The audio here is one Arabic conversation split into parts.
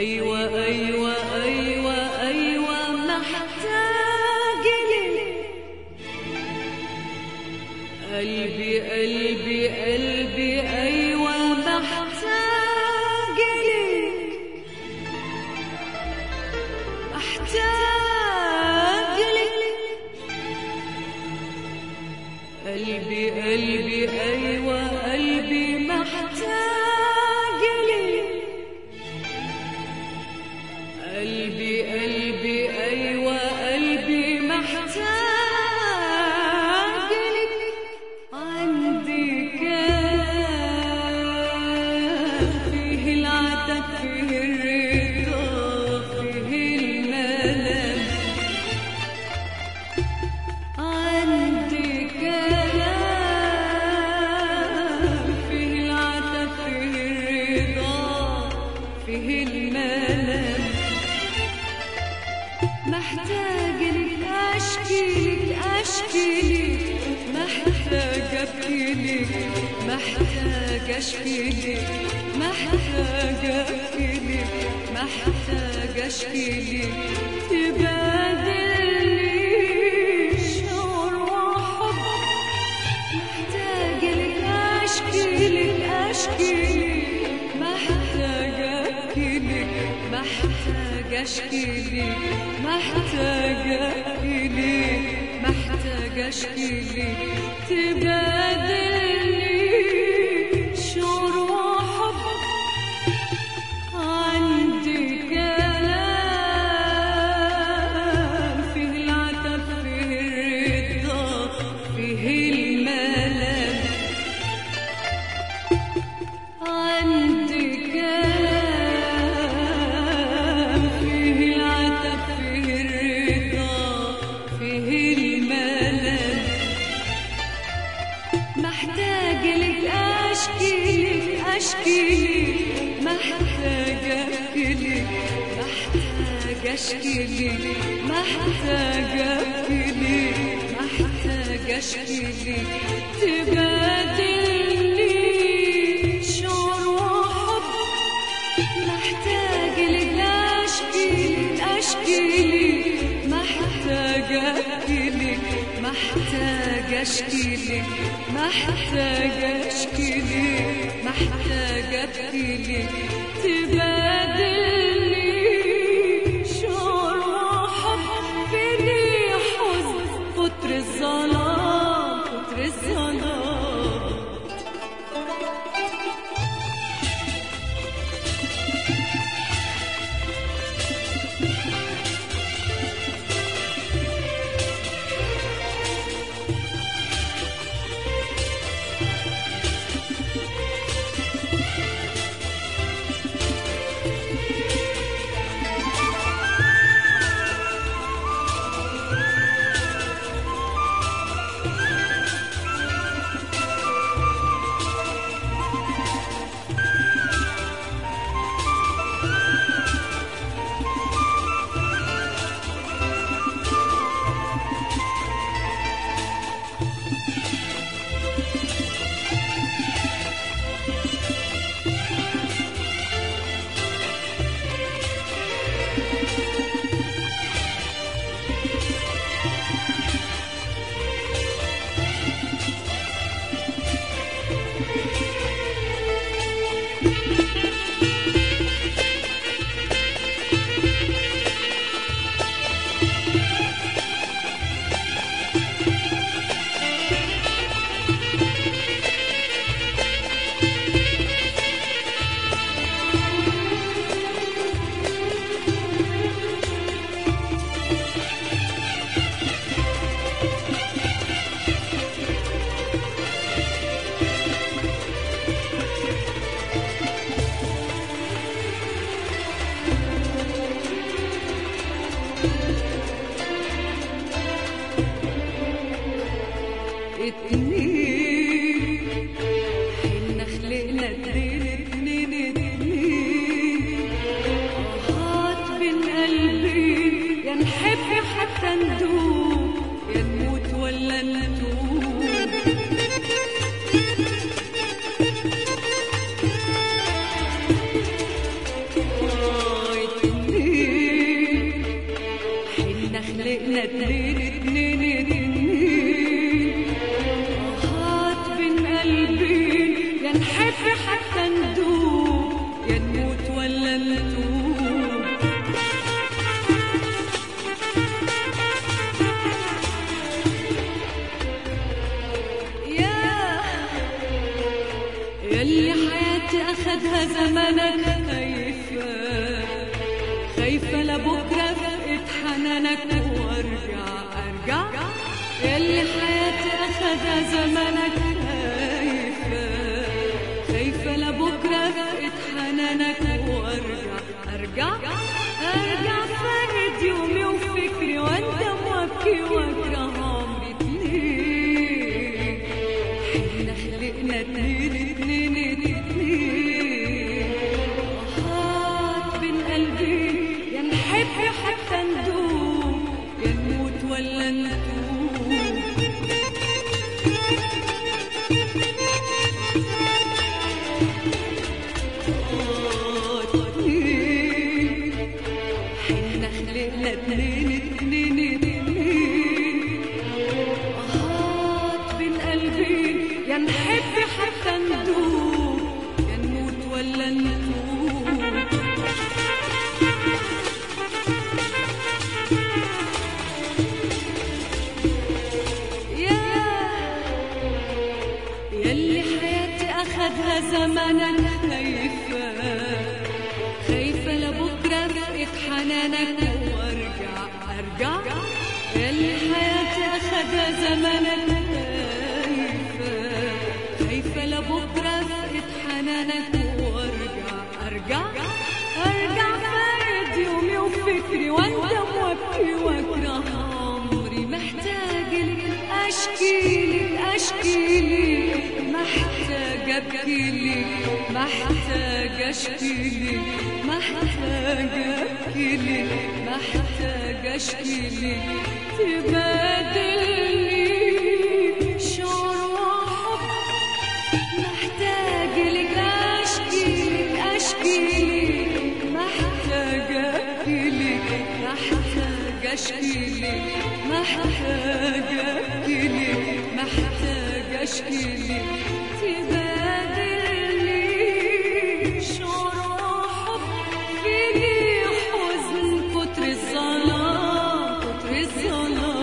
أيوة أيوة أيوة أيوة محتاج لك قلبي قلبي قلبي أيوة محتاج لك محتاج لك قلبي قلبي أيوة قلبي محتاج لك قلبي قلبي أيوة قلبي محتاج لك عندي كلام فيه العتب فيه الرضا فيه الملل عندي كلام فيه العتب فيه الرضا فيه الملل محتاج لك أشكي لك أشكي لك محتاج أبكي لك محتاج أشكي لك محتاج أبكي لك محتاج أشكي لك تبادلني شعور وحب محتاج لك أشكي لك أشكي لك محتاج أبكي لك محتاج أشكي لك محتاج أبكي لك محتاج أشكي لك تبادلني شعور وحب عندي كلام فيه العتب فيه الرضا فيه الملل عندي كلام فيه العتب فيه الرضا فيه الملل محتاج لك أشكي لك أشكي لك محتاج أبكي لك محتاج أشكي لك محتاج أبكي لك محتاج أشكي لك تبادلني شعور وحب محتاج لك أشكي لك أشكي لك محتاج أبكي لك محتاج أشكي لك محتاج أشكي لك محتاج أبكي لك تبادلني شعور وحب فيني حزن كتر الظلام كتر الظلام نحب حتى ندوب، يا نموت ولا نتوب. ياللي حياتي أخدها زمنك، خايفة لبكرة فقد حنانك وارجع. ياللي حياتي أخدها زمنك، خايفة لبكرة فقد حنانك وارجع. فارد يومي وفكري واندم وابكي واكره عمري اتنين. حنا خلقنا اتنين هات بين قلبي، يا نحب حتى ندوب، يا نموت ولا نتوب. حنا خلقنا اتنين هات بين قلبي، يا نحب حتى ندوب، يا نموت ولا نتوب. ياللي حياتي أخدها زمنك، خايفة لبكرة فقد حنانك وارجع. ياللي حياتي أخدها زمنك، خايفة لبكرة فقد حنانك وارجع. فارد يومي وفكري واندم وابكي واكره عمري. محتاجة أشكيلك، محتاجة أبكيلك، محتاجة أشكيلك، محتاجة أبكيلك، محتاجة أشكيلك. تبادلني شعور وحب، محتاجة لك أشكيلك، محتاجة أبكيلك، محتاجة أشكيلك، محتاجة أبكيلك، محتاجة أشكيلك. تبادلني شعور وحب، فيني حزن كتر الظلام، كتر الظلام.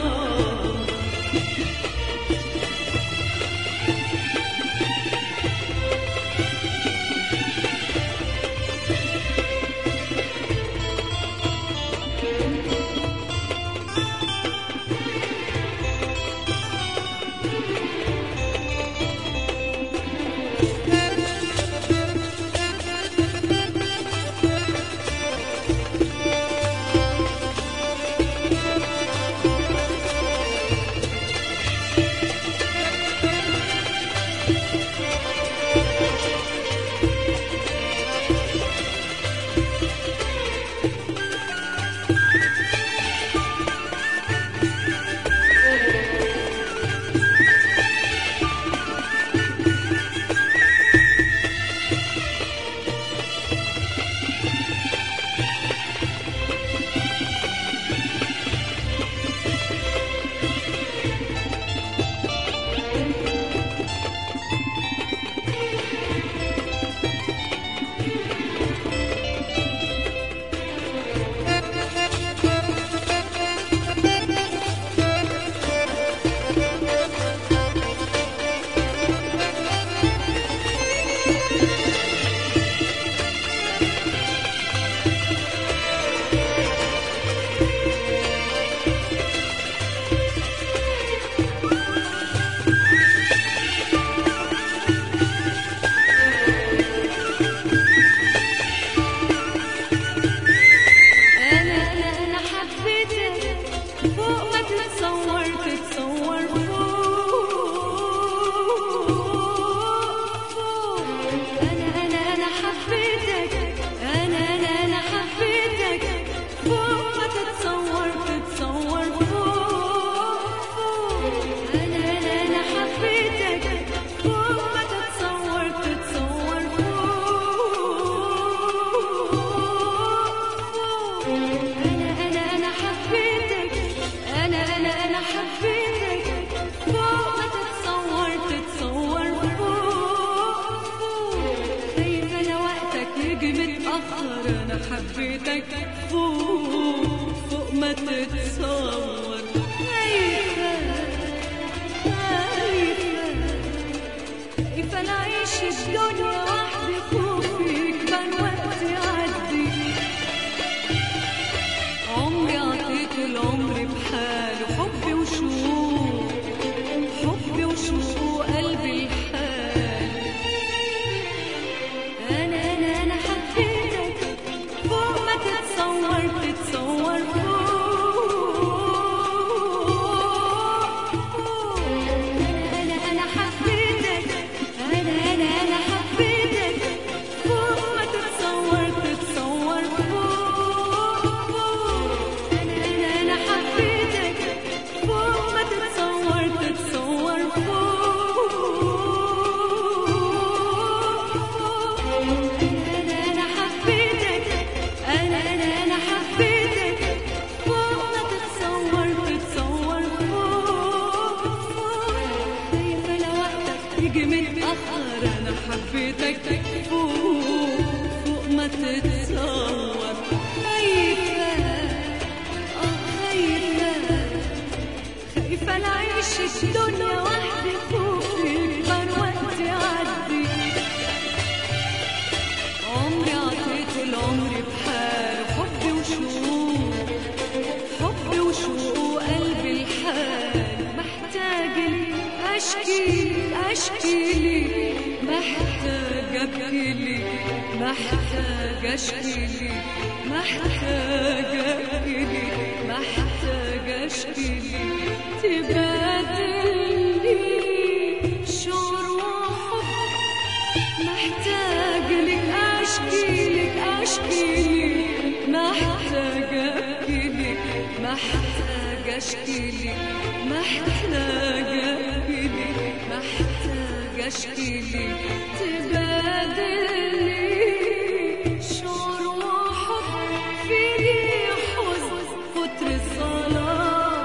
يجي متأخر. أنا حبيتك فوق ما تتصور. خايفة نعيش الدنيا وحدي، خوفي كان وقت يعدي. عمري عطيته العمر بحاله، حبي وشوق قلبي الحال. أنا حبيتك فوق ما تتصور أنا حبيتك، أنا حبيتك فوق ما تتصور أنا حبيتك فوق ما تتصور أنا حبيتك، أنا حبيتك فوق ما تتصور خايفة لوقتك يجي متأخر. أنا حبيتك فوق ما تتصور. خايفة نعيش الدنيا وحدي، خوفي كبر وقت يعدي. عمري عطيته العمر بحاله، حبي وشوق قلبي الحال. محتاج أشكي لي، محتاج أبكي لي، محتاج أشكي لي، محتاج أبكي لي، محتاج أشكي لي. تبادلني شعور وحب، محتاج لك أشكي لك، محتاج أبكي لك، محتاج أشكي لك، محتاج أبكي لك، محتاج أشكي لك. تبادلني شعور وحب، فيني حزن كتر الظلام.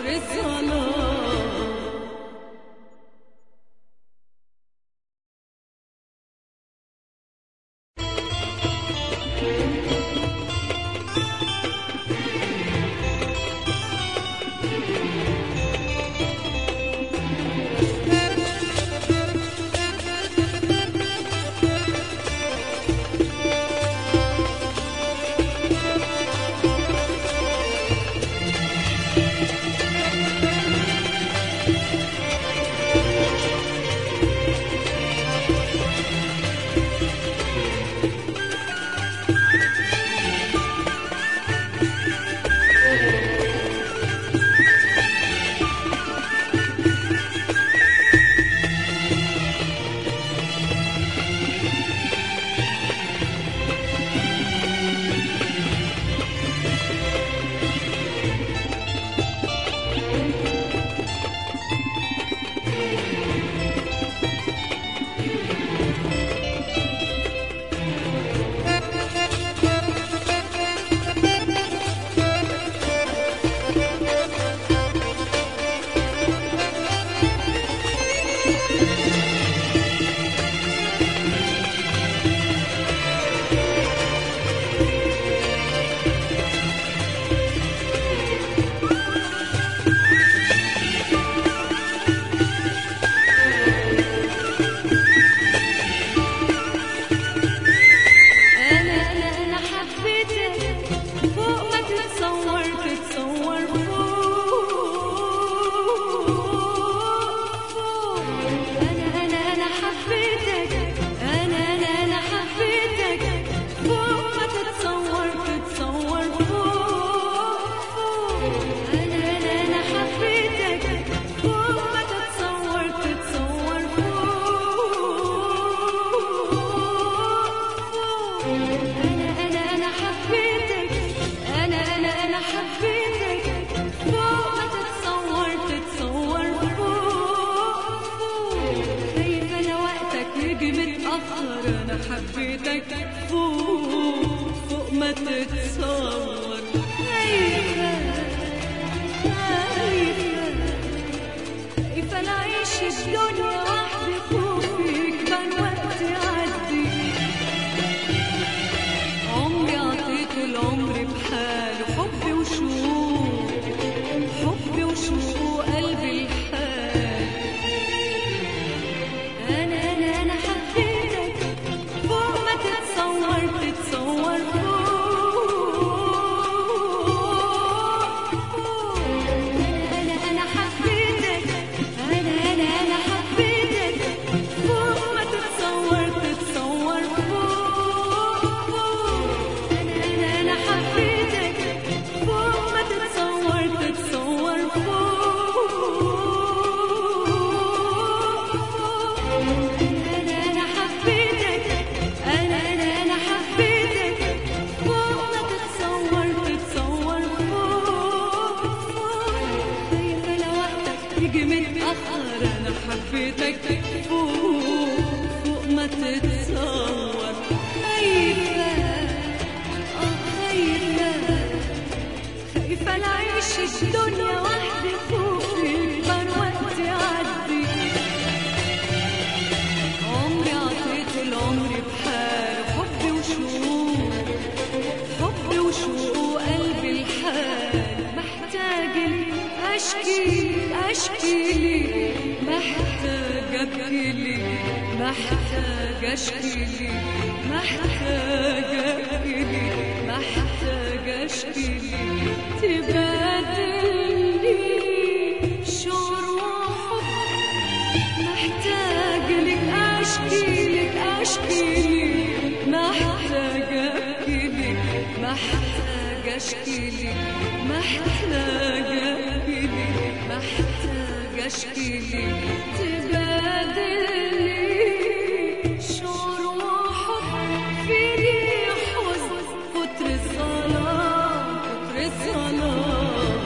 حبيتك فوق ما تتصور. خايفة نعيش الدنيا وحدي، خوفي كان وقت يعدي. تتصور تتصور أنا حبيتك أنا حبيتك فوق ما تتصور تتصور أنا حبيتك فوق ما تتصور تتصور أنا حبيتك أنا حبيتك فوق ما تتصور تتصور خايفة لوقتك يجي متأخر أنا حبيتك فوق ما تتصور خايفة خايفة لعيش الدنيا وحدي خوفي يكبر وقت يعدي عمري عطيته العمر بحاله حبي وشوق حبي وشوق وقلبي الحال محتاج أشكي لي محتاج أبكي لي محتاج أشكي لي محتاج أبكي لي محتاج أشكي لي تبادلني شعور وحب محتاج لك أشكي لك محتاج أبكي لك محتاج أشكي لك محتاج أبكي لك محتاج أشكي لك تبادلني شعور وحب في ريح حزن كتر الظلام كتر الظلام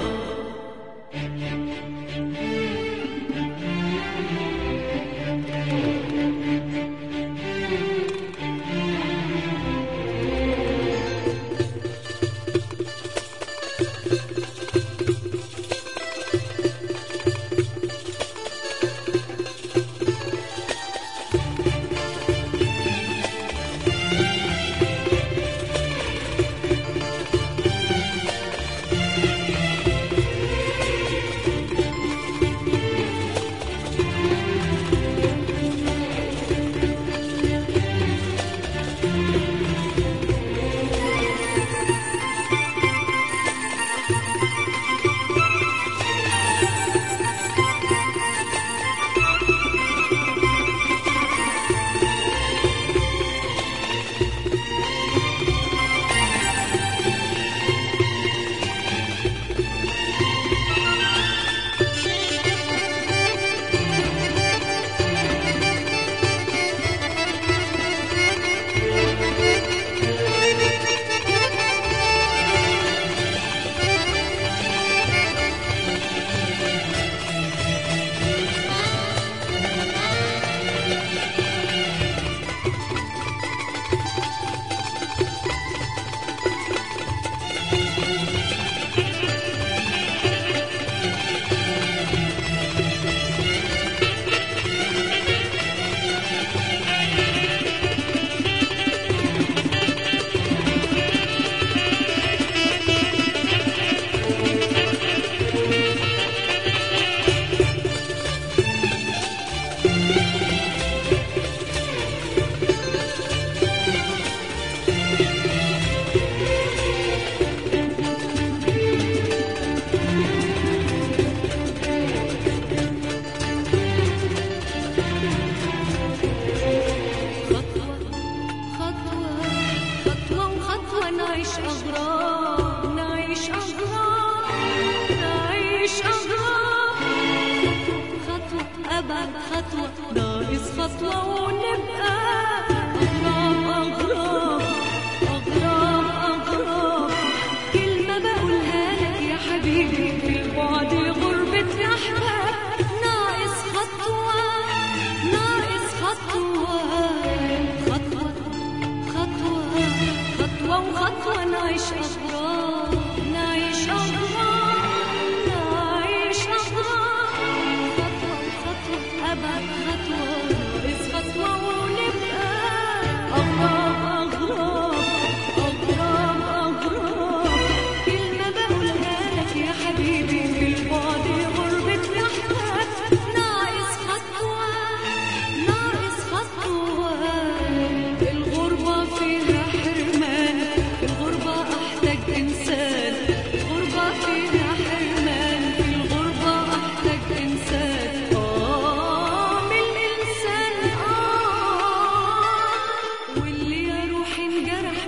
أبعد خطوة ناقص خطوة ونبقى أغراب كلمة بقولها لك يا حبيبي في البعد غربة أحباب ناقص خطوة وخطوة نعيش أغراب أبعد خطوة ناقص خطوة ونبقى أغراب كلمة بقولها لك يا حبيبي في البعد غربة أحباب ناقص خطوة الغربة فيها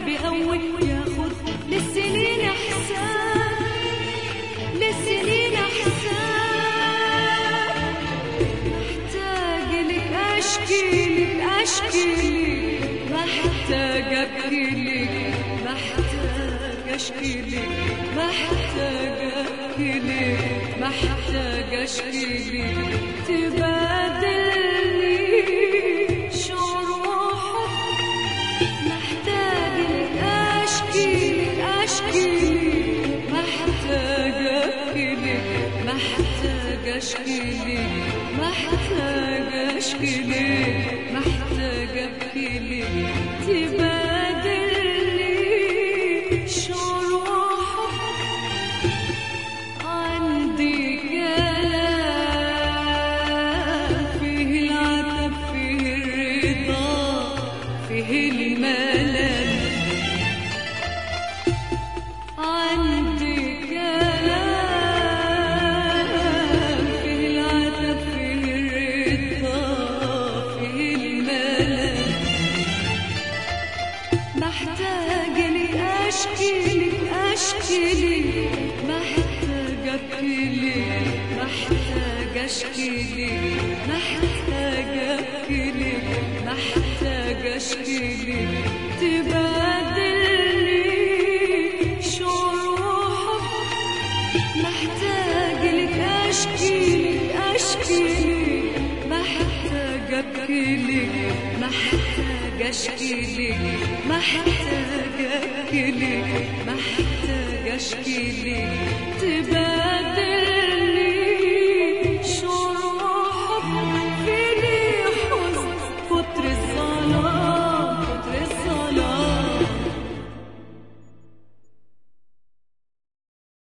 بقوي ياخد للسنين احسان، للسنين احسان. محتاج لك اشكي لك اشكي لك، محتاج ابكي لك، محتاج اشكي لك، محتاج ابكي لك، محتاج اشكي لك. تبادلني شعور وحب، محتاج لك اشكي لك اشكي لك، محتاج ابكي لك، محتاج اشكي لك، محتاج اشكي لك، محتاج ابكي لك. تبادلني شعور وحب، عندي كلام فيه العتب فيه الرضا فيه الملل. عندي كلام فيه العتب فيه الرضا فيه الملل. محتاج لي اشكي لك اشكي لك، محتاج ابكي لك، محتاج اشكي لك، محتاج ابكي لك، محتاج اشكي لك. تبادلني شعور وحب، محتاج لك اشكي لك اشكي لك، محتاج ابكي لك، محتاج اشكي لك، محتاج ابكي لك، محتاج اشكي لك. تبادل